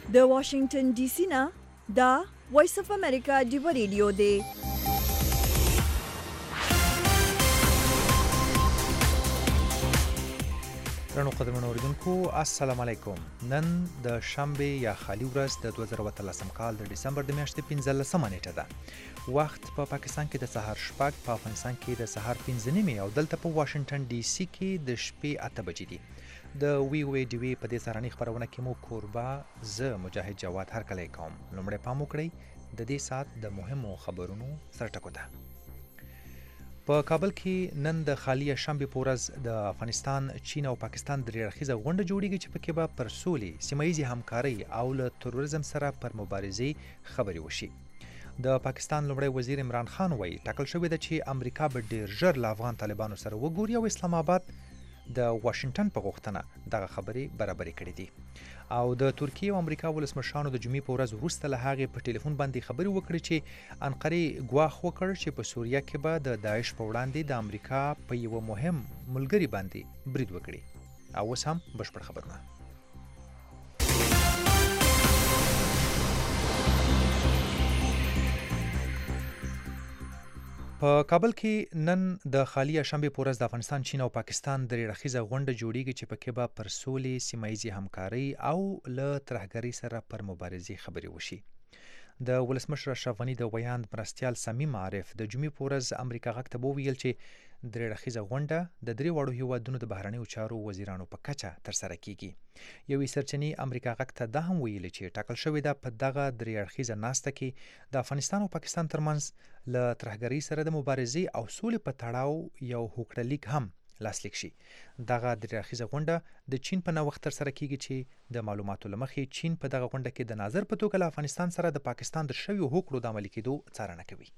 د واشنگټن ډي سي نه دا وایس اف امریکا دی ریډیو دی. درنو قدرمنو اوریدونکو السلام علیکم. نن د شنبه یا خالی ورځ د 2013 کال د ډسمبر د میاشتې 15 نیټه ده. وخت په پاکستان کې د سهار شپږ، په افغانستان کې د سهار 5 نیمې او دلته په واشنگټن ډي سي کې د شپې 8 بجې دي. د وی وی ډی وی په دې سهارنۍ خبرونه کې مو کوربه زه مجاهد جواد هرکلی کوم. لومړی پام وکړئ د دې ساعت د مهمو خبرونو سرټکو ته. په کابل کې نن د خالی شنبه په ورځ د افغانستان، چین او پاکستان درې اړخیزه غونډه جوړیږي چې پکې به پر سولې، سیمه‌ییزې همکارۍ او له تروریزم سره پر مبارزې خبرې وشي. د پاکستان لومړی وزیر عمران خان وایي ټاکل شوې ده چې امریکا به ډیر ژر له افغان طالبانو سره وګوري او اسلام آباد د واشنگټن په غوښتنه دغه خبرې برابرې کړې دي. او د ترکیې او امریکا ولسمشرانو د جمعې په ورځ وروسته له هغې په ټلیفون باندې خبرې وکړې چې انقرې ګواښ وکړ چې په سوریه کې به د داعش په وړاندې د امریکا په یوه مهم ملګري باندې برید وکړي. او اوس هم بشپړ خبرونه. په کابل کې نن د خالی شنبه په ورځ د افغانستان، چین او پاکستان درې اړخیزه غونډه جوړیږي چې پکې به پر سولې، سیمه‌ییزې همکارۍ او له ترهګرۍ سره پر مبارزې خبرې وشي. د ولسمشر اشرف غني د ویاند مرستیال صمیم عارف د جمعې په ورځ امریکا غږ ته وویل چې درې اړخیزه غونډه د درې واړو هیوادونو د بهرنیو چارو وزیرانو په کچه ترسره کیږي. یوې سرچینې امریکا غږ ته دا هم ویلي چې ټاکل شوې ده په دغه درې اړخیزه ناسته کې د افغانستان او پاکستان ترمنځ له ترهګرۍ سره د مبارزې او سولې په تړاو یو هوکړلیک هم لاسلیک شي. دغه درې اړخیزه غونډه د چین په نوښت ترسره کیږي چې د معلوماتو له مخې چین په دغه غونډه کې د ناظر په توګه له افغانستان سره د پاکستان د شویو هوکړو د عملي کېدو څارنه کوي.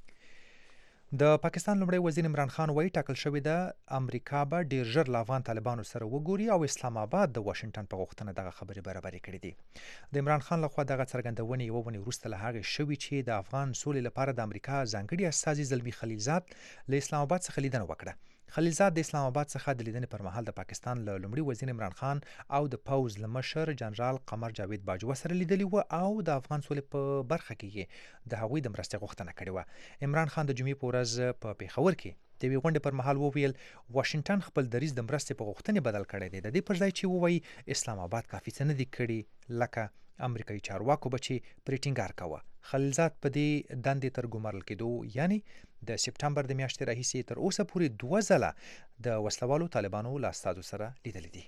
د پاکستان لومړی وزیر عمران خان وایي ټاکل شوې ده امریکا به ډیر ژر له افغان طالبانو سره وګوري او اسلام آباد د واشنگټن په غوښتنه دغه خبرې برابرې کړې دي. د عمران خان لخوا دغه څرګندونې یوه ونې وروسته له هغې شوې چې د افغان سولې لپاره د امریکا ځانګړي استازي زلمي خلیلزاد له اسلام آباد څخه لیدنه وکړه. خلیلزاد د اسلام آباد څخه د لیدنې پر مهال د پاکستان له لومړي وزیر عمران خان او د پوځ له مشر جنرال قمر جاوید باجوه سره لیدلي و او د افغان سولې په برخه کې د هغوی د مرستې غوښتنه کړې وه. عمران خان د جمعې په ورځ په پېښور کې د یوې غونډې پر مهال وویل واشنګټن خپل دریځ د مرستې په غوښتنې بدل کړی دی، د دې پر ځای چې ووایي اسلام آباد کافي څه نه دي کړي، لکه امریکایي چارواکو به چې پرې ټینګار کوه. خلیلزاد په دې دندې تر ګمارل کېدو یعنی د سپټمبر د میاشتې راهیسې تر اوسه پورې 2 ځله د وسلوالو طالبانو له استازو سره لیدلي دي.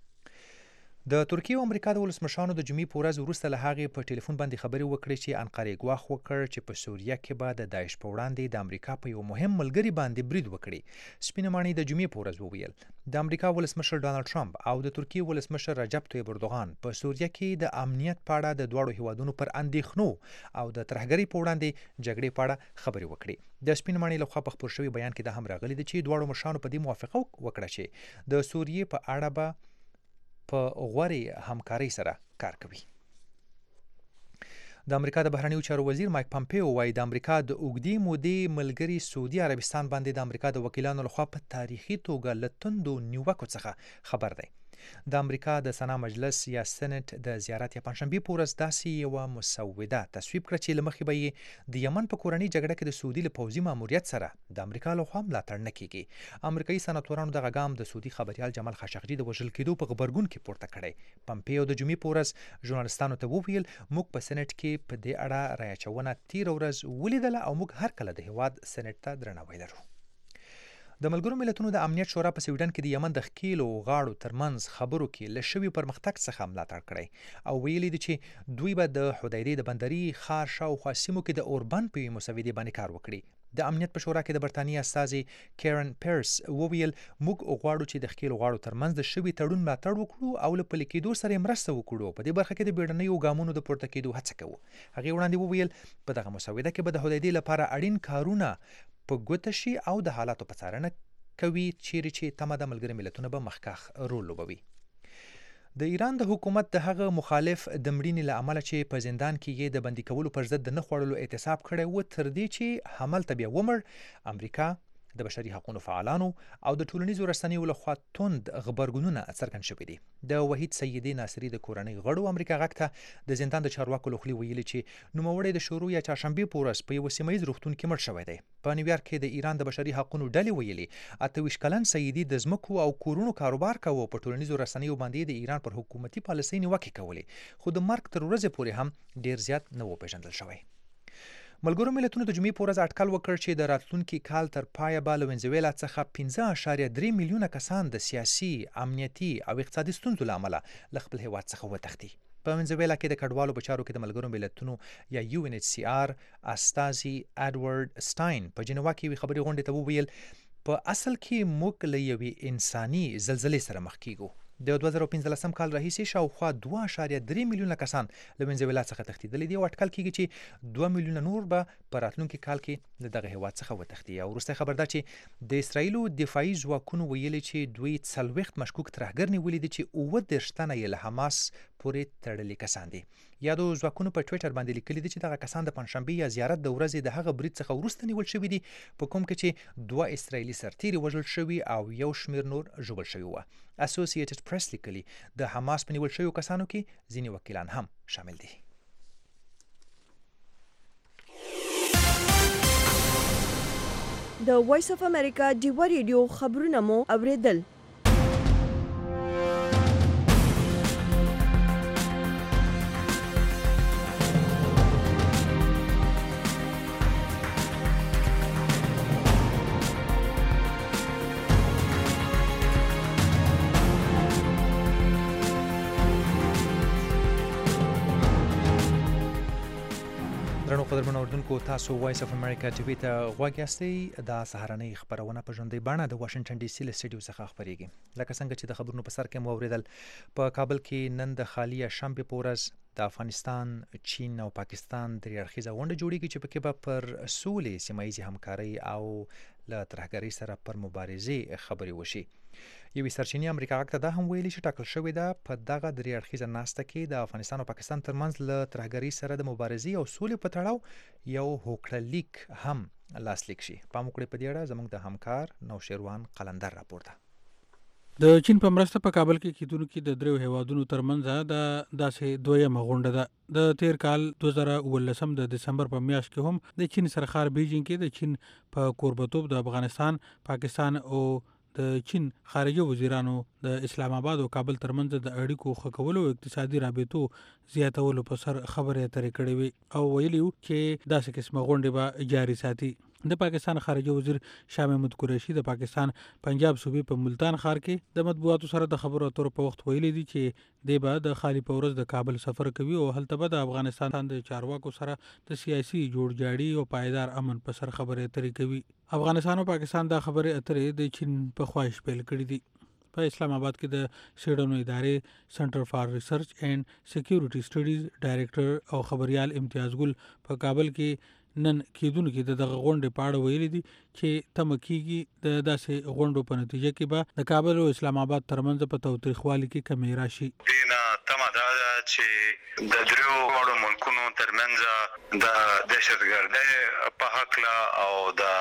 د ترکیې او امریکا د ولسمشرانو د جمعې په ورځ وروسته له هغې په ټلیفون باندې خبرې وکړې چې انقرې ګواښ وکړ چې په سوریه کې به د داعش په وړاندې د امریکا په یو مهم ملګري باندې برید وکړي. سپینه ماڼۍ د جمعې په ورځ وویل د امریکا ولسمشر ډانلډ ټرمپ او د ترکیې ولسمشر رجب طیب اردوغان په سوریه کې د امنیت په اړه د دواړو هیوادونو پر اندېښنو او د ترهګرۍ په وړاندې جګړې په اړه خبرې وکړي. د سپینه ماڼۍ لخوا په خپور شوي بیان کې دا هم راغلي دي چې دواړو مشرانو په دې موافقه وکړه چې د سوریې په اړه به په غوړې همکارۍ سره کار کوي. د امریکا د بهرنیو چارو وزیر مایک پامپیو وایي د امریکا د اوږدې مودې ملګري سعودي عربستان باندې د امریکا د وکیلانو لخوا په تاریخي توګه له توندو نیوکو څخه خبر دی. د امریکا د سنا مجلس یا سنټ د زیارت یا پنځشنبې په ورځ داسې یوه مسوده تصویب کړه چې له مخې به یې د یمن په کورنۍ جګړه کې د سعودي له پوځي ماموریت سره د امریکا لخوا ملاتړ نه کیږي. امریکایي سناتورانو دغه ګام د سعودي خبریال جمال خاشقجي د وژل کېدو په غبرګون کې پورته کړی. پمپیو د جمعې په ورځ ژورنالستانو ته وویل موږ په سنټ کې په دې اړه رایه اچونه تېره ورځ ولیدله او موږ هر کله د هیواد سنټ ته درناوی لرو. د ملګرو ملتونو د امنیت شورا په سویډن کې د یمن د ښکېلو غاړو ترمنځ خبرو کې له شوي پرمختګ څخه ملاتړ کړی او ویلي دي چې دوی به د حدیدې د بندري ښار شاوخوا سیمو کې د اوربند په یوې مسودې باندې کار وکړي. د امنیت په شورا کې د برتانیې استازي کیرن پیرس وویل موږ غواړو چې د ښکېلو غاړو ترمنځ د شوي تړون ملاتړ وکړو او له پلي کېدو سره یې مرسته وکړو. په دې برخه کې د بیړنیو ګامونو د پورته کېدو هڅه کوو. هغې وړاندې وویل په دغه مسوده کې به د حدیدې لپاره اړین کارونه په ګوته شي او د حالاتو په څارنه کوي چیرې چې تمه د ملګري ملتونه به مخکښ رول لوبوي. د ایران د حکومت د هغه مخالف د مړینې له امله چې په زندان کې یې د بندي کولو پر ضد د نه خوړلو اعتصاب کړی و تر دې چې هملته بیا ومړ، امریکا د بشري حقوقو فعالانو او د ټولنیزو رسنیو لخوا توند غبرګونونه څرګند شوي دي. د وحید سیدي ناصري د کورنۍ غړو امریکا غږ ته د زندان د چارواکو لخوا ویلي چې نوموړی د شروع یا چهارشنبې په ورځ په یو سیمه ییز روغتون کې مړ شوی دی. په نیویارک کې د ایران د بشري حقوقو ډلې ویلي 28 کلن سیدي د ځمکو او کورونو کاروبار کاوه، په ټولنیزو رسنیو باندې د ایران پر حکومتي پالیسۍ نیوکې کولې، خو د مرګ تر ورځې پورې هم ډیر زیات نه و پیژندل شوی. ملګرو ملتونو د جمعې په ورځ اټکل وکړ چې د راتلونکي کال تر پایه به له وینزویلا څخه 15.3 میلیونه کسان د سیاسي، امنیتي او اقتصادي ستونزو له امله له خپل هیواد څخه وتښتي. په وینزویلا کې د کډوالو په چارو کې د ملګرو ملتونو یا UNHCR استازي اډوارډ سټاین په جنیوا کې یوې خبري غونډې ته وویل په اصل کې موږ له یوې انساني زلزلې سره مخ کیږو. د 2015 کال راهیسې شاوخوا 2.3 میلیونه کسان له وینزویلا څخه تښتېدلي دي او اټکل کیږي چې 2 میلیونه نور به په راتلونکي کال کې د دغه هیواد څخه وتښتي. او وروستی خبر دا چې د اسرایلو دفاعي ځواکونو ویلي چې دوی 40 مشکوک ترهګر نیولي دي چې 29 تنه یې له حماس پورې تړلي کسان دي. یادو ځواکونو په ټویټر باندې لیکلي دي چې دغه کسان د پنځشنبې یا زیارت د ورځې د هغه برید څخه وروسته نیول شوي دي، په کوم کې چې 2 اسرایلي سرتیري وژل شوي او یو شمېر نور ژوبل شوي وو. اسوسییټډ پریس لیکلي د حماس په نیول شویو کسانو کې ځینې وکیلان هم شامل دي. د وایس اف امریکا ډیوا ریډیو خبرونه مو اوریدل. درنو قدرمنو اوردونکو، تاسو وایس اف امریکا ټي وي ته غوږ یاستئ. دا سهارنۍ خبرونه په ژوندۍ بڼه د واشنگټن ډي سي له سټډیو څخه خپرېږي. لکه څنګه چې د خبرونو په سر کې مو اوریدل، په کابل کې نن د خالي شنبې په ورځ د افغانستان، چین او پاکستان درې اړخیزه غونډه جوړیږي چې پکې به پر سولې، سیمه ییزې همکارۍ او له ترهګرۍ سره پر مبارزې خبرې وشي. یوې سرچینې امریکا غږ ته دا هم ویلي چې ټاکل شوې ده په دغه درې اړخیزه ناسته کې د افغانستان او پاکستان ترمنځ له ترهګرۍ سره د مبارزې او سولې په تړاو یو هوکړه لیک هم لاسلیک شي. پام وکړئ په دې اړه زموږ د همکار نوشیروان قلندر راپور ده. د چین په مرسته په کابل کې کېدونکي د دریو هیوادونو ترمنځ د داسې دویمه غونډه ده. د تیر کال 2019 د دسمبر په میاشت کې هم د چین سرخار بیجینګ کې د چین په کوربتوب د افغانستان، پاکستان او د چین خارجه وزیرانو د اسلام آباد او کابل ترمنځ د اړیکو ښه کولو او اقتصادي رابطو زیاتولو په سر خبرې اترې کړې وي او ویلي وو چې داسې قسمه غونډې به جاري ساتي. د پاکستان خارجه وزیر شاه محمود قریشي د پاکستان پنجاب صوبې په ملتان ښار کې د مطبوعاتو سره د خبرو اترو په وخت ویلي دي چې دی به د خالي په ورځ د کابل سفر کوي او هلته به د افغانستان د چارواکو سره د سیاسي جوړجاړي او پایدار امن په سر خبرې اترې کوي. افغانستان او پاکستان دا خبرې اترې د چین په خواهش پیل کړې دي. په اسلام آباد کې د سیډنو ادارې سنټر فار ریسرچ اینڈ سکیورټي سټډیز ډایریکټر او خبريال امتیاز ګل په کابل کې نن کېدونکي دغه غونډې په اړه ویلي دي چې تمه کېږي د داسې غونډو په نتیجه کې به د کابل او اسلام آباد ترمنځ په تاوتریخوالي کې کمی راشي. تمه دا ده چې د دریو واړو ملکونو ترمنځ د دهشتګردۍ په هکله او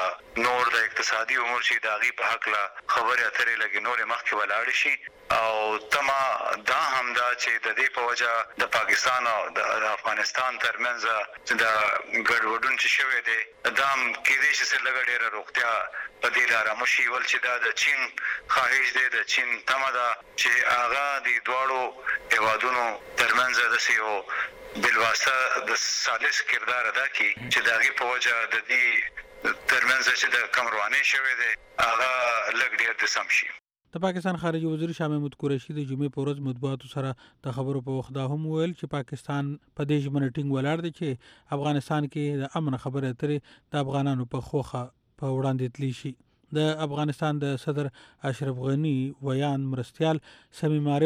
د نور د اقتصادي امور چې د هغې په هکله خبرې اترې لږې نورې مخکې ولاړې شي. او تمه دا هم ده چې د دې په وجه د پاکستان او د افغانستان ترمنځ د ګډوډون چې شوی دی دا هم کېدای شي چې لږه ډېره روغتیا په دې لاره مشي، ول چې دا د چین خواهش دی، د چین تمه ده چې هغه د دواړو هیوادونو ترمنځ داسې یو بلواسطه د ثالث کردار ادا کړي چې د هغې په وجه د دې ترمنځ چې د کم روانۍ شوی دی هغه لږ ډېر د سم شي. د پاکستان خارجه وزیر شاه محمود قریشي د جمعې په ورځ مطبوعاتو سره د خبرو په وخت دا هم ویل چې پاکستان په دې ژمنه ټینګ ولاړ دی چې افغانستان کې د امن خبرې اترې د افغانانو په خوخه په وړاندې تللی شي. د افغانستان د صدر اشرف غنی ویان مرستیال سمیم عارف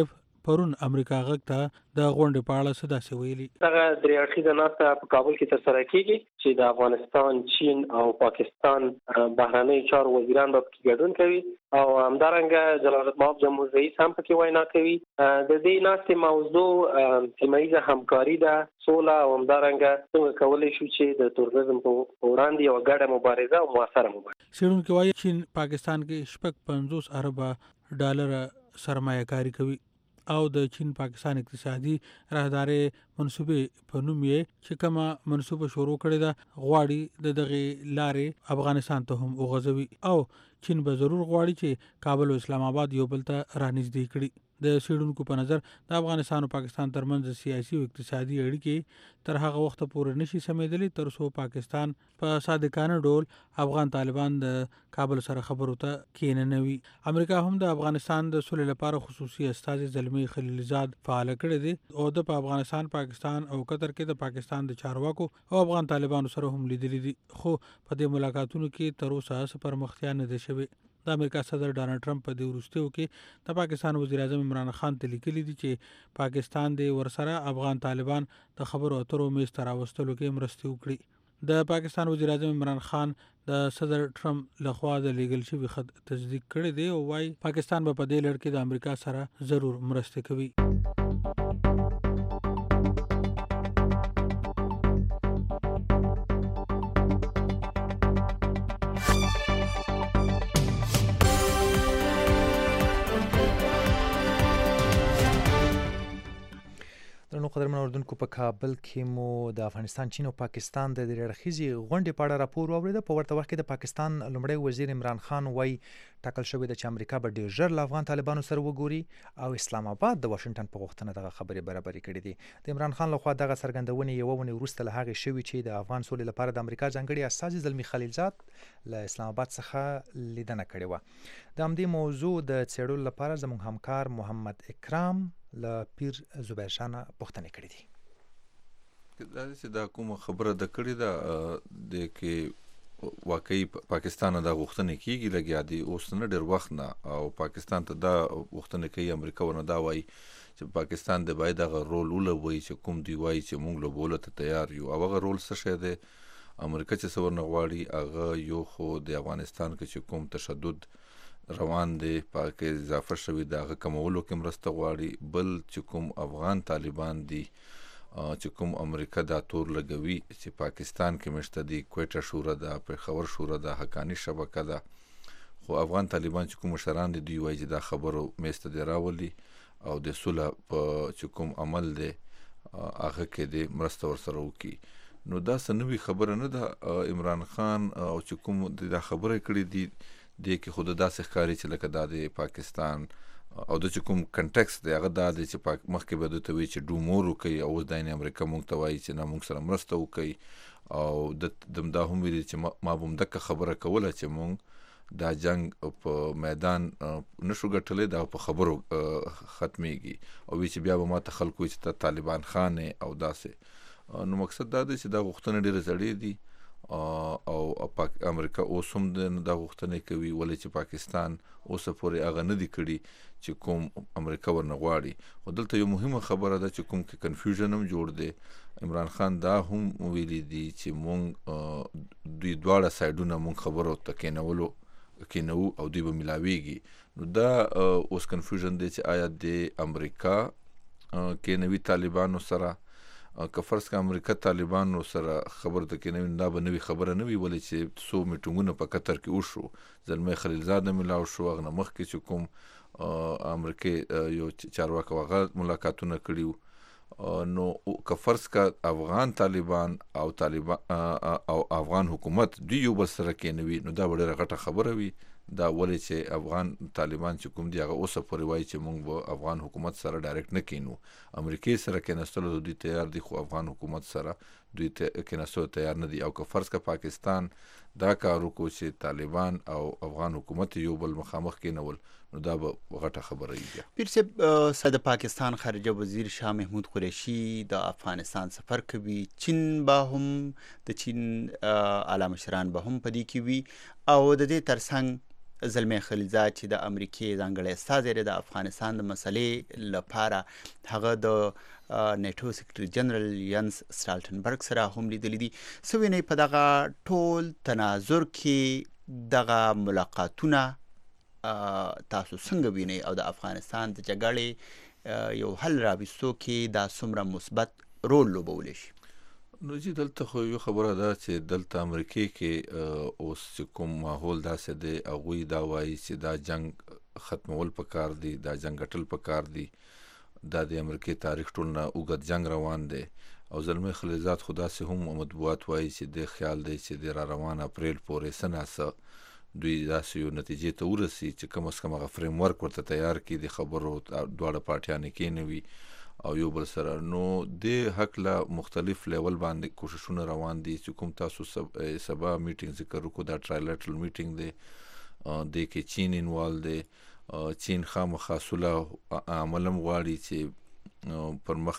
پرون امریکا غږ ته د غونډې په اړه څه داسې ویلي. دغه درې اړخیزه ناسته په کابل کې ترسره کیږي چې د افغانستان، چین او پاکستان بهرنیو چارو وزیران به پکې ګډون کوي او همدارنګه جلال المآب جمهور رئیس هم پکې وینا کوي. د دې ناستې موضوع سیمه‌ایزه همکاري ده، سوله او همدارنګه څنګه کولی شو چې د تروریزم په وړاندې یوه ګډه مبارزه او موثره مبارزه. څېړونکي وایي چین پاکستان کې 50 اربه ډالر سرمایه کاري کوي او د چین پاکستان اقتصادي راهدارې منصوبې په نوم یې چې کومه منصوبه شروع کړې ده غواړي د دغه لارې افغانستان ته هم وغځوي او چین به ضرور غواړي چې کابل او اسلام آباد یو بل ته رانږدې کړي. د څېړونکو په نظر د افغانستان او پاکستان ترمنځ سیاسي او اقتصادي اړیکې تر هغه وخته پورې نشي سمېدلی تر څو پاکستان په صادقانه ډول افغان طالبان د کابل سره خبرو ته کېننوي. امریکا هم د افغانستان د سولې لپاره خصوصي استازي زلمی خلیلزاد فعال کړی دی او د په افغانستان، پاکستان او قطر کې د پاکستان د چارواکو او افغان طالبانو سره هم لیدلي دي، خو په دې ملاقاتونو کې تر اوسه څه پرمختیا نه ده شوې. د امریکا صدر ډانلډ ټرمپ په دې وروستیو کې د پاکستان وزیر اعظم عمران خان ته لیکلي دي چې پاکستان د ورسره افغان طالبان د خبرو اترو میز ته راوستلو کې مرستې وکړي. د پاکستان وزیر اعظم عمران خان د صدر ټرمپ لخوا د لیږل شوي خط تصدیق کړی دی او وايي پاکستان به په دې لړ کې د امریکا سره ضرور مرسته کوي. نو قدرمن اوردونکو په کابل کې مو د افغانستان، چین او پاکستان د درې اړخیزې غونډې په اړه راپور واورېده. په ورته وخت کې د پاکستان لومړی وزیر عمران خان وایي ټاکل شوې ده چې امریکا به ډېر ژر له افغان طالبانو سره وګوري او اسلام آباد د واشنګټن په غوښتنه دغه خبرې برابرې کړې دي. د عمران خان لخوا دغه څرګندونې یوه اونۍ وروسته له هغې شوي چې د افغان سولې لپاره د امریکا ځانګړي استازي زلمی خلیلزاد له اسلام آباد څخه لیدنه کړې وه. د همدې موضوع د څېړلو لپاره زموږ همکار محمد اکرام له پیر زبیر شاه نه پوښتنې کړې دي. دا چې دا کومه خبره ده کړې ده د کې واقعي پاکستان دا غوښتنې کېږي لګیا دي اوس نه ډېر وخت نه او پاکستان ته دا غوښتنې کوي امریکا ورنه دا وایي چې پاکستان د باید هغه رول ولوبوي چې کوم دوی وایي چې موږ لوبولو ته تیار یو او هغه رول څه شی دی. امریکا چې څه ورنه غواړي هغه یو خو د افغانستان کې چې کوم تشدد روان دی پاکه اضافه شوي د هغه کمولو کې مرسته غواړي، بل چې کوم افغان طالبان دي چې کوم امریکا دا تور لګوي چې پاکستان کې مشته دي، کویټه شوره ده، پېښور شوره ده، حقانی شبکه ده، خو افغان طالبان چې کوم مشران دي دوی وایي چې دا خبرو میز ته دې راولي او د صلح په چې کوم عمل دی هغه کې دې مرسته ورسره وکړي. نو دا څه نوې خبره نه ده. عمران خان او چې کوم دا خبره کړې دي دې کې خود داسې ښکاري چې لکه دا د پاکستان او د چې کوم کنټکس دی هغه دا دی چې مخکې به دوی ته وایي چې ډو مور وکړي او اوس دا یعنې امریکا موږ ته وایي چې نه موږ سره مرسته وکړي او د دا هم ویلي چې ما به همدغه خبره کوله چې موږ دا جنگ په میدان نشو ګټلی، دا په خبرو ختمیږي او وی چې بیا به ما ته خلک وایي چې ته طالبان خان او داسې. نو مقصد دا دی چې دا غوښتنې ډېرې زړې دي او امریکا اوس هم دا غوښتنې کوي ولې چې پاکستان اوسه پورې هغه نه دي کړي چې کوم امریکا ورنه غواړي. خو دلته یو مهمه خبره ده چې کوم کې کنفیوژن هم جوړ دی. عمران خان دا هم ویلي دي چې مونږ دوی دواړه سایډونه مونږ خبرو ته کېنوو او دوی به ملاویږي. نو دا اوس کنفیوژن دی چې آیا د امریکا کېنوي طالبانو سره که فرض که امریکا طالبانو سره خبرو ته کېنوي دا به نوي خبره نه وي ولې چې څو میټینګونه په قطر کې وشو، زلمی خلیلزاد نه ملاو شو، هغه نه مخکې چې کوم امریکې یو چارواکي هغه ملاقاتونه کړي. نو که فرض که افغان طالبان او افغان حکومت دوی یو بل سره کېنوي نو دا به ډېره غټه خبره وي. دا ولې چې افغان طالبان چې کوم دي هغه اوسه پورې وایي چې موږ به افغان حکومت سره ډایرکټ نه کینو، امریکې سره کېناستلو دوی تیار دي خو افغان حکومت سره دوی کېناستلو تیار نه دي. او که فرض که پاکستان دا کار وکړو چې طالبان او افغان حکومت یو بل مخامخ کېنول نو دا به غټه خبره وي. پیر صاحب، صدر پاکستان خارجه وزیر شاه محمود قریشي د افغانستان سفر کوي، چین به هم د چین اعلی مشران به هم په دې کې وي او د دې ترڅنګ زلمی خلیلزاد چې د امریکای ځانګړی استازی دی د افغانستان د مسلې لپاره، هغه د نیټو سیکرټري جنرال ینس سټالټنبرګ سره هم لیدلی دي. څه وینئ په دغه ټول تناظر کې دغه ملاقاتونه تاسو څنګه وینئ او د افغانستان د جګړې یو حل راوستو کې دا څومره مثبت رول لوبولی شي؟ نو جی دلته خو یو خبره ده چې دلته امریکای کې اوس چې کوم ماحول داسې دی، هغوی دا وایي چې دا جنگ ختمول پکار دی، دا جنگ ګټل پکار دی، دا د امریکای تاریخ ټول نه اوږد جنگ روان دی. او زلمی خلیلزاد خو داسې هم مطبوعات وایي چې د خیال دی چې د را روان اپریل پورې څه ناڅه دوی داسې یو نتیجې ته ورسي چې کم از کم هغه فریم ورک ورته تیار کړي، د خبرو دواړه پارټیانې کېنوي او یو بل سره. نو د حق له مختلف لیول باندې کوششونه روان دي چې کوم تاسو سبا میټینګ ذکر وکړو، دا ټرایلیټرل میټینګ دی، د کې چین انوال دی. چین خامخا صلح عملم غواړي چې پر مخ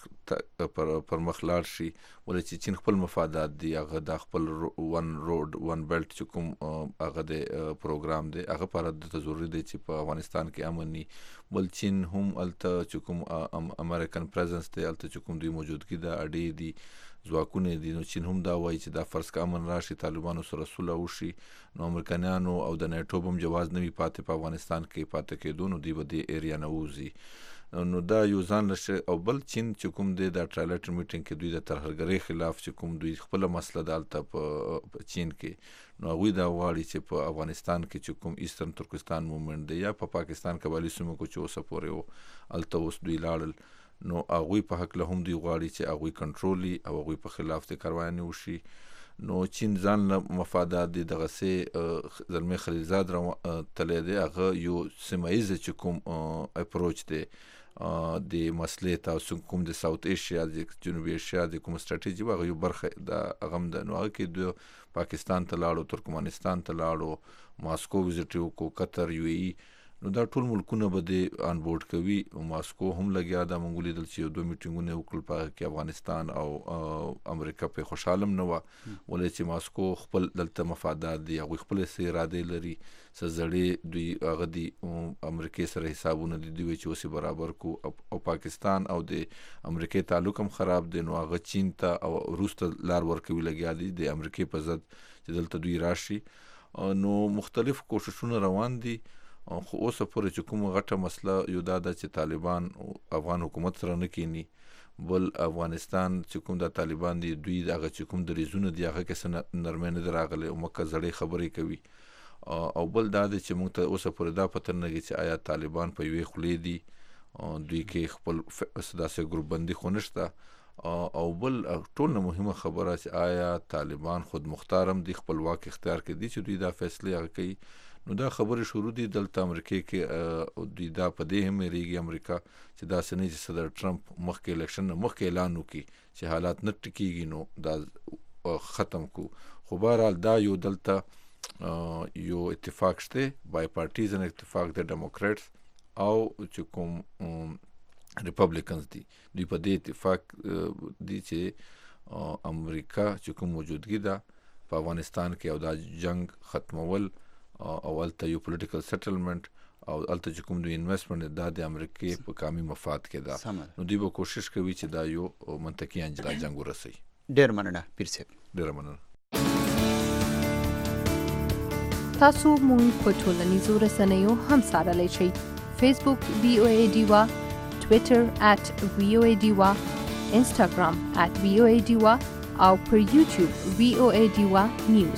لاړ شي، ولې چې چین خپل مفادات دي، هغه د خپل ون روډ ون بیلټ چې کوم هغه د پروګرام دی، هغه پر د ضروري دی چې په افغانستان کې امن وي. بل چین هم الته چې کوم امریکن پریزنس دی، الته چې کوم دوی موجودګي د اډې دي، ځواکونه دي، نو چین هم دا وایي چې دا فرض که امن راشي، طالبانو سره صلح وشي، نو امریکایانو او د نیټو هم جواز نه وي پاتې په افغانستان کې پاتې کېدو، نو دوی به دې ایریا نه ووځي. نو دا یو ځان لشه. او بل چین چې کوم دی دا ټرایلیټر میټینګ کې دوی د ترهګرۍ خلاف چې کوم دوی خپل مسله دالته په چین کې، نو هغوی دا غواړي چې په افغانستان کې چې کوم ایسترن ترکستان موومنټ دی یا په پاکستان قبایلي سیمو کې چې اوسه پورې و الته اوس دوی لاړل، نو هغوی په حق له هم دوی غواړي چې هغوی کنټرولي او هغوی په خلاف د کاروانې وشي. نو چین ځان له مفادات دي دغسې زلمی خلیلزاد تلی دی، هغه یو سیمه ییزه چې کوم اپروچ دی د مسلې تاسو کوم د ساوت ایشیا د جنوبي ایشیا د کوم سټریټیجي هغه یو برخه د هغه هم ده. نو هغه کې د پاکستان ته لاړو، ترکمنستان ته لاړو، ماسکو وزټ وکړو، قطر، یو ای، نو دا ټول ملکونه به د آن بورډ کوي. ماسکو هم لګیا ده، موږ ولیدل چې یو دوه میټینګونه وکړل په هغه کې افغانستان او امریکا په خوشحاله نه وه، ولې چې ماسکو خپل دلته مفادات دي، هغوی خپل ارادې لري، څه زړې دوی هغه دي امریکای سره حسابونه دي، دوی چې اوس برابر کو. او پاکستان او د امریکای تعلق هم خراب دی، نو هغه چین ته او روس ته لار ورکوي لګیا دي د امریکای په ضد چې دلته دوی راشي. نو مختلف کوششونه روان دي، خو اوسه پورې چې کومه غټه مسله یو دا ده چې طالبان افغان حکومت سره نه کینی، بل افغانستان چې کوم د طالبان دي دوی هغه چې کوم دریځونه دي هغه کې څه نرمۍ نه ده راغلې او مکه زړې خبرې کوي. او بل دا دی چې موږ ته اوسه پورې دا پته نه لګي چې آیا طالبان په یوې خولې دي، دوی کې خپل داسې ګروپ بندي خو نشته. او بل ټول مهمه خبره چې آیا طالبان خود مختارم دي، خپل واک اختیار کې دي چې دوی دا فیصله هغه کوي. نو دا خبرې شروع دي دلته امریکای کې، دوی دا په دې هم یریږي امریکا چې داسې نه چې صدر ټرمپ مخکې الیکشن نه مخکې اعلان وکړي چې حالات نه ټیکېږي نو دا ختم کو. خو بهرحال دا یو دلته یو اتفاق شته، بای پارټیزن اتفاق د ډیموکریټس او چې کوم ریپبلیکنز دي، دوی په دې اتفاق دي چې امریکا چې کوم موجودګي ده په افغانستان کې او دا جنگ ختمول او الته یو پولیټیکل سیټلمنٹ او الته چې کوم دوی انویسټمنټ دا د امریکای په کامي مفاد کې ده، نو دوی به کوشش کوي چې دا یو منطقي انجام جنگ ورسي. ډیر مننه پیر صاحب. ډیر مننه. تاسو مونږ په ټولنیزو رسنیو هم سارلی شئ. فیسبوک VOA ډیوا، ټویټر @VOA ډیوا، انسټاګرام @VOA ډیوا او پر یوټیوب VOA ډیوا نیوز.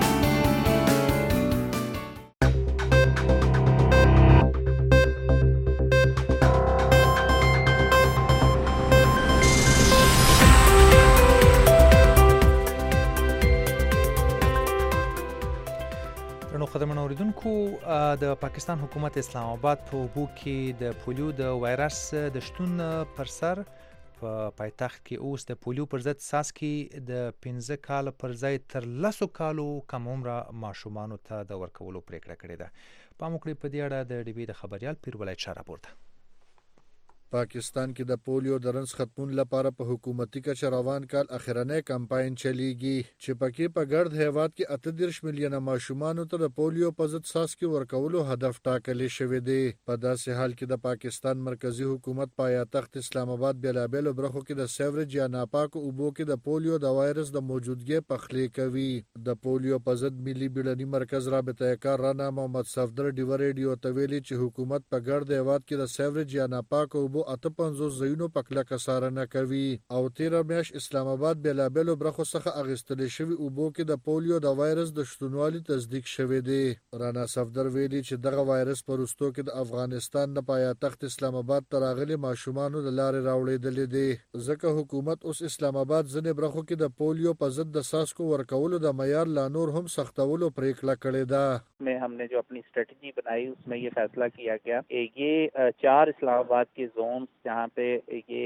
د پاکستان حکومت اسلام آباد په اوبو کې د پولیو د وایرس د شتون پر سر په پایتخت کې اوس د پولیو پر ضد څاڅکي د 15 کال پر ځای تر 10 کالو کم عمره ماشومانو ته د ورکولو پریکړه کړې ده. پام وکړئ په دې اړه د ډي بي د خبريال پیر ولایت شاه راپور ده. پاکستان کې د پولیو د رنځ ختمون لپاره په حکومتي کچه روان کال اخرنی کمپاین چلیږي چې پکې په ګرد هیواد کې 38 میلیونه ماشومانو ته د پولیو په ضد څاڅکي ورکولو هدف ټاکل شوی دی. په داسې حال کې د پاکستان مرکزی حکومت پایتخت اسلام آباد بیلابیلو برخو کې د سیوریج یا ناپاکو اوبو کې د پولیو د وایرس د موجودګۍ پخلی کوي. د پولیو په ضد ملي بیړني مرکز رابطه کار رانا محمد صفدر ډیو ریډیو ته ویلي چې حکومت په ګرد هیواد کې د سیوریج یا ناپاکو اوبو 58 ځایونو په کلکه څارنه کوي او 13 میاشت اسلام آباد بیلابیلو برخو څخه اخیستل شوی اوبو کې د پولیو د وایرس د شتونوالي تصدیق شوی دی. رانا صفدر ویلي چې دغه وایرس په وروستو کې د افغانستان د پایتخت اسلام آباد ته راغلي ماشومانو د لارې راوړېدلې دي ځکه حکومت اوس اسلام آباد ځینې برخو کې د پولیو په ضد د څاڅکو ورکولو د معیار لا نور هم سختولو پریکړه کړې ده. में हमने जो अपनी स्ट्रेटजी बनाई उसमें ये फैसला किया गया ये 4 इस्लामाबाद के जोन जहाँ पे ये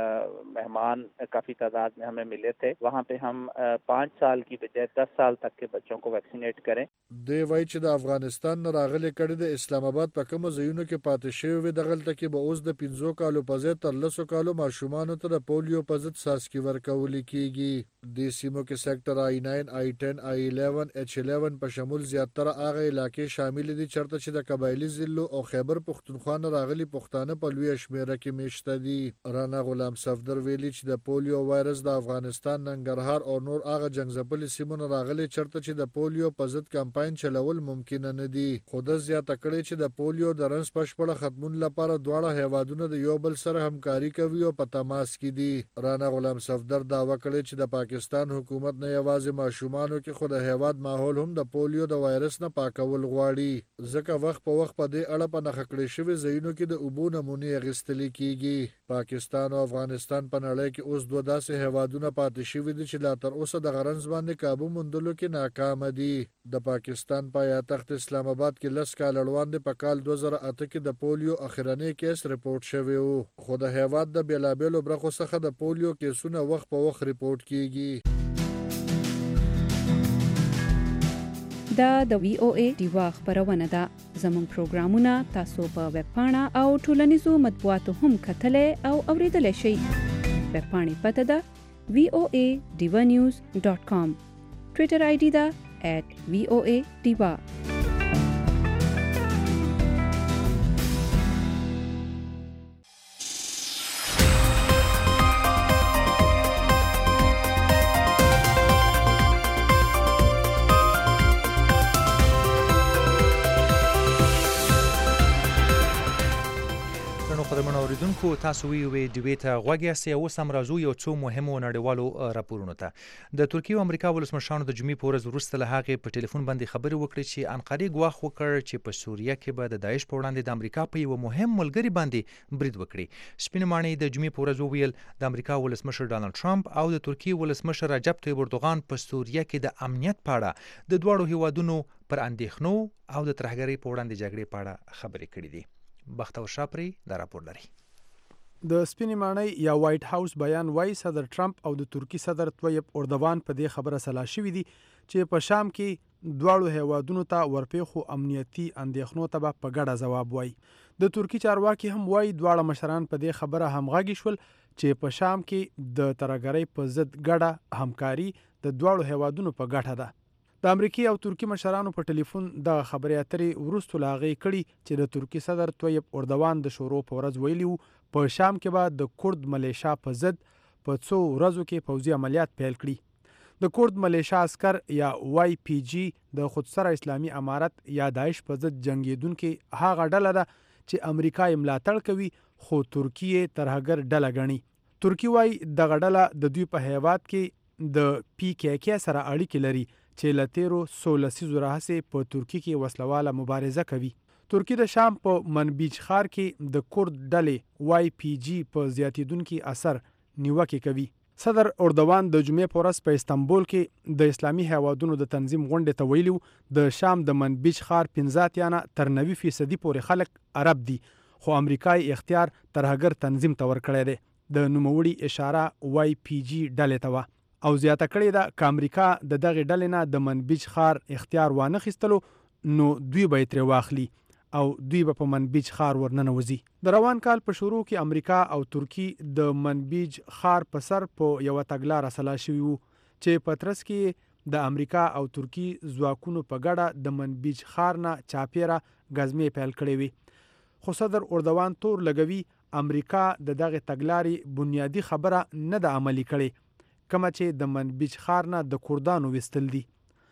मेहमान काफ़ी तादाद में हमें मिले थे वहाँ पे हम 5 साल की बजाय 10 साल तक के बच्चों को वैक्सीनेट करें. دی وایي چې د افغانستان نه راغلي کړي د اسلام آباد په کومو ځایونو کې پاتې شوي وي دغلته کې به اوس د 15 کالو په ځای تر 10 کالو ماشومانو ته د پولیو په ضد څاڅکي ورکول کېږي. د سیمو کې سیکټر I9 I10 I11 H11 په شمول زیاتره هغه علاقې شامل دي چرته چې د قبایلی ضلعو او خیبر پښتونخوا نه راغلي پښتانه په لوی شمیره کې میشته دي. رانا غلام صفدر ویلي چې د پولیو وایرس د افغانستان ننګرهار او نور هغه جنگځپلي سیمو نه راغلي چرته چې د پولیو په ضد کمپاین چلول ممکن نه دي. خو د زیاته کړي چې د پولیو د رنځ بشپړه ختمون لپاره دواړه هیوادونه د یو بل سره همکاري کوي او په تماس کې دي. رانا غلام صفدر دعوه کړې چې د پاکستان حکومت نه یوازې ماشومانو کې خو د هیواد ماحول هم د پولیو د وایرس نه پاکول غواړي ځکه وخت په وخت په دې اړه په نښه کړې شوي ځایونو کې د اوبو نمونې اخیستل کېږي. پاکستان او افغانستان په نړۍ کې اوس دوه داسې هیوادونه پاتې شوي دي چې لا تر اوسه د غرنز باندې کابو موندلو کې ناکامه دي. د پاکستان پایتخت اسلام آباد کې 10 کال وړاندې په کال 2008 کې د پولیو اخرنی کیس رپورټ شوی و خو د هیواد د بیلابیلو برخو څخه د پولیو کیسونه وخت په وخت رپورټ کیږي. دا د VOA دیوا خبرونه ده. زموږ پروګرامونه تاسو په ویب پاڼه او ټولنیزو مطبوعاتو هم کتلای او اوریدلای شئ. ویب پاڼې پته ده voadivanews.com. ټویټر آی ډي ده @voadiva. اوریدونکو تاسو وی ډیبیټ غوږی سي او سم راځو یو څو مهمو نړیوالو راپورونو ته. د ترکیه او امریکا ولسمشرانو د جمعې په ورځ وروسته له هغې په ټلیفون باندې خبرې وکړې چې انقرې ګواښ وکړ چې په سوریه کې به د داعش په وړاندې د امریکا په یو مهم ملګري باندې برید وکړي. سپینې ماڼۍ د جمعې په ورځ وویل د امریکا ولسمشر ډانلډ ټرمپ او د ترکیه ولسمشر رجب طیب اردوغان په سوریه کې د امنیت په اړه د دواړو هیوادونو پر اندېښنو او د ترهګرۍ په وړاندې جګړې په اړه خبرې کړې دي. بختور شاپري دا راپور لري. د سپینې ماڼۍ یا وایټ هاوس بیان وایي صدر ټرمپ او د ترکی صدر طیب اردوغان په دې خبره سلا شوي دي چې په شام کې دواړو هیوادونو ته ورپېښو امنیتي اندېښنو ته به په ګډه ځواب وایي. د ترکی چارواکي هم وایي دواړه مشران په دې خبره همغږي شول چې په شام کې د ترهګرۍ په ضد ګډه همکاري د دواړو هیوادونو په ګټه ده. د امریکای او ترکی مشرانو په ټلیفون د خبرې اترې وروسته لاغې کړي چې د ترکی صدر طیب اردوغان د شروع په ورځ ویلي وو په شام کې به د کورد ملیشا په ضد په څو ورځو کې پوځي عملیات پیل کړي. د کورد ملیشا عسکر یا YPG د خودسره اسلامي امارت یا داعش په ضد جنگیدونکو هغه ډله ده چې امریکا یې ملاتړ کوي خو ترکیه ترهګر ډله ګڼي. ترکی وايي دغه ډله د دوی په هیواد کې د PKK سره اړیکې لري چې له تیرو 16 لسیزو راهیسې په ترکی کې وسلواله مبارزه کوي. ترکی د شام په منبیج ښار کې د کورد ډلې YPG په زیاتیدونکي اثر نیوکه کوي. صدر اردوغان د جمعې په ورځ په استانبول کې د اسلامي هیوادونو د تنظیم غونډې ته ویلي د شام د منبیج ښار 15 تر 90% پورې خلک عرب دي خو امریکای اختیار ترهګر تنظیم ته ورکړی دی. د نوموړي اشاره YPG ډلې ته وه او زیاته کړې ده که امریکا د دغې ډلې نه د منبیج ښار اختیار وانه خیستلو نو دوی به یې ترې واخلي. او دوی به په منبیج ښار ورننوځي. د روان کال په شروع کې امریکا او ترکی د منبیج ښار په سر په یوه تګلاره سلا شوي وو چې په ترڅ کې د امریکا او ترکی ځواکونو په ګډه د منبیج ښار نه چاپیره ګزمې پیل کړې وي. خو صدر اردوان تور لګوي امریکا د دغه تګلارې بنیادی خبره نه د عملی کړي، کومه چې د منبیج ښار نه د کردانو وستل دي.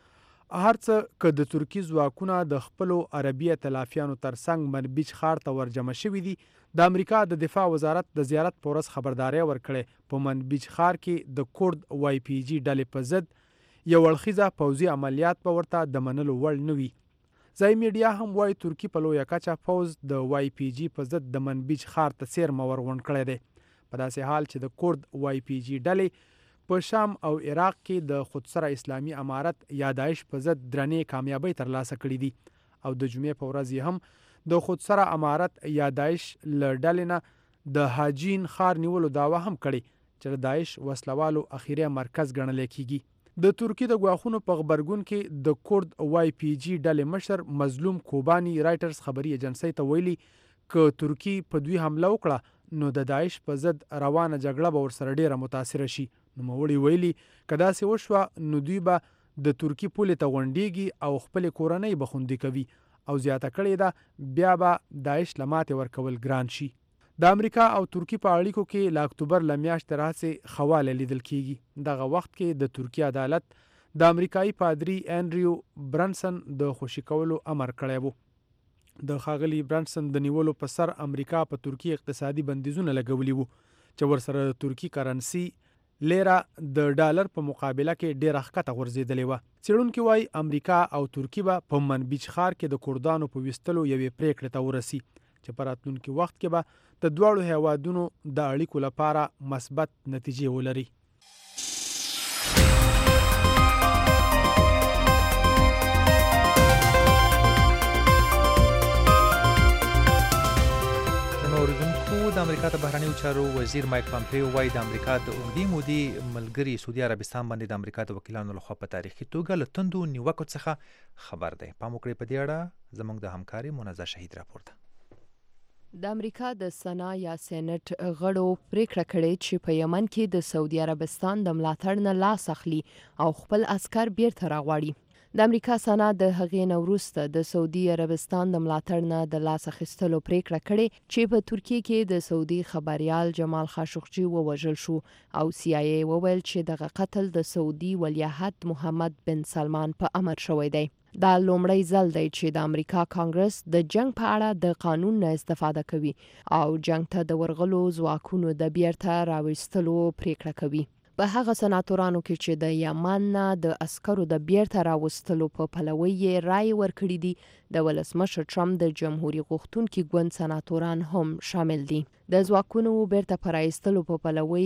هرڅه که د ترکی ځواکونه د خپلو عربي ائتلافیانو ترڅنګ منبیج ښار ته ورجمع شوي دي، د امریکا د دفاع وزارت د زیارت په ورځ خبرداری ورکړې په منبیج ښار کې د کورد YPG ډلې په ضد یو اړخیزه پوځي عملیات به ورته د منلو وړ نه وي. ځایي میډیا هم وایي ترکي په لویه کچه پوځ د YPG په ضد د منبیج ښار ته څیرمه ورغونډ کړی دی، په داسې حال چې د کورد YPG ډلې په شام او عراق کې د خودسره اسلامي امارت یا داعش په ضد درنې کامیابۍ ترلاسه کړي دي او د جمعې په ورځ هم د خودسره امارت یا داعش له ډلې نه د هاجین ښار نیولو دعوه هم کړې چې د داعش وسلوالو اخیری مرکز ګڼل کیږي. د ترکی د غواخونو په خبرګون کې د کورد YPG ډلې مشر مظلوم کوبانی رایټرز خبري ایجنسی ته ویلي که ترکی په دوی حمله وکړه نو د داعش په ضد روانه جګړه به ورسره ډیره متاثره شي. نوموړي ویلي که داسې وشوه نو دوی به د ترکی پولې ته غونډیږي او خپل کورنۍ به خوندي کوي او زیاته کړې ده بیا به داعش له ماتې ورکول ګران شي. د امریکا او ترکی په اړیکو کې له اکتوبر له میاشتې راهیسې خواله لیدل کیږي. دغه وخت کې د ترکی عدالت د امریکایي پادری انډریو برنسن د خوشي کولو امر کړی وو. د ښاغلي برنسن د نیولو په سر امریکا په ترکی اقتصادي بندیزونه لګولي وو چې ورسره د ترکی کرنسي لیره د ډالر په مقابله کې ډیره ښکته غورځېدلې وه. څېړونکي وایي امریکا او ترکی به په منبیج ښار کې د کردانو په ویستلو یوې پریکړې ته ورسي چې په راتلونکي وخت کې به د دواړو هیوادونو د اړیکو لپاره مثبت نتیجې ولري. د امریکا د بهرنیو چارو وزیر مایک پامپیو وایي د امریکا د اوږدې مودې ملګري سعودي عربستان باندې د امریکا د وکیلانو لخوا په تاریخي توګه له توندو نیوکو څخه خبر دی. پام وکړئ په دې اړه زموږ د همکاري منزه شهید راپور ده. د امریکا د سنا یا سېنات غړو پریکړه کړې چې په یمن کې د سعودي عربستان د ملاتړ نه لاس اخلي او خپل عسكر بیرته راغواړي. د امریکا سنا د هغې نه وروسته د سعودي عربستان د ملاتړ نه د لاس اخیستلو پریکړه کړې چې په ترکیه کې د سعودي خبريال جمال خاشقجي ووژل شو او CIA وویل چې دغه قتل د سعودي ولیعهد محمد بن سلمان په امر شوی دی. دا لومړی ځل دی چې د امریکا کانګرس د جنگ په اړه د قانون نه استفاده کوي او جنگ ته د ورغلو ځواکونو د بیرته راوستلو پریکړه کوي. په هغه سناتورانو کې چې د یمن نه د عسکرو د بیرته راوستلو په پلوي یې رای ورکړي دي د ولسمشر ټرمپ د جمهوریت غوښتونکي ګوند سناتوران هم شامل دي. د ځواکونو بیرته پرایستلو په پلوي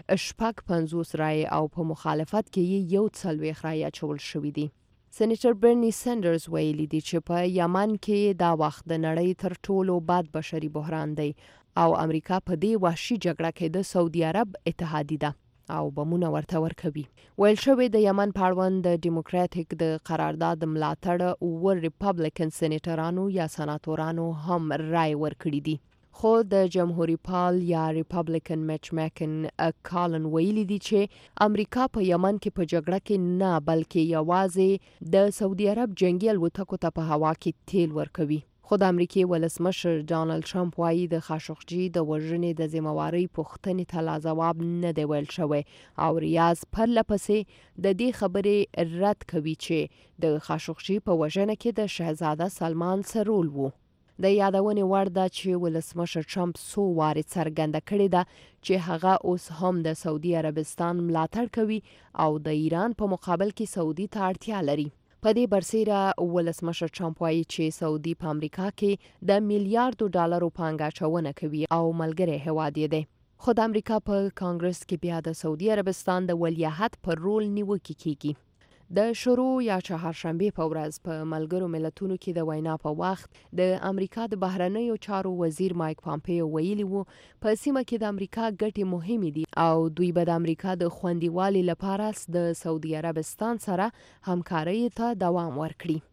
50 رای او په مخالفت کې یو 40 رای اچول شوي دي. سېنیټر برنی سندرز ویلي دي چې په یمن کې دا وخت د نړۍ تر ټولو بد بشري بحران دی او امریکا په دې وحشي جګړه کې د سعودي عرب اتحادی ده او بمونه ورته ورکوي. ویل شوی د یمن په اړوند د ډیموکراتیک د قرارداد ملاتړ او ریپبلیکن سېنیټرانو یا سناتورانو هم رای ورکړي دي. خو د جمهوریت پال یا ریپبلیکن میچ میکن کالن ویلي دي چې امریکا په یمن کې په جګړه کې نه بلکې یوازې د سعودي عرب جنگي الوتکو ته په هوا کې تیل ورکوي. خو د امریکای ولسمشر ډانلډ ټرمپ وایي د خاشقجي د وژنې د ذمہوارۍ پوښتنې ته لا ځواب نه دی ویل شوی او ریاض پرله پسې د دې خبرې رد کوي چې د خاشقجي په وژنه کې د شهزاده سلمان څه رول وو. د یادونې وړ ده چې ولسمشر ټرمپ څو وارې څرګنده کړې ده چې هغه اوس هم د سعودي عربستان ملاتړ کوي او د ایران په مقابل کې سعودي ته اړتیا لري. په دې برسېره ولسمشر ټرمپ وایي چې سعودي په امریکا کې د $ملیاردو پانګه اچونه کوي او ملګری هیواد یې دی. خو د امریکا په کانګرس کې بیا د سعودي عربستان د ولیعهد پر رول نیوکه کیږي. د شروع یا چهارشنبه په ورځ په ملګرو ملتونو کې د وینا په وخت د امریکا د بهرنیو چارو وزیر مایک پامپیو ویلي وو په سیمه کې د امریکا ګټې مهمې دي او دوی به د امریکا د خوندیوالي لپاره د سعودي عربستان سره همکارۍ ته دوام ورکړي.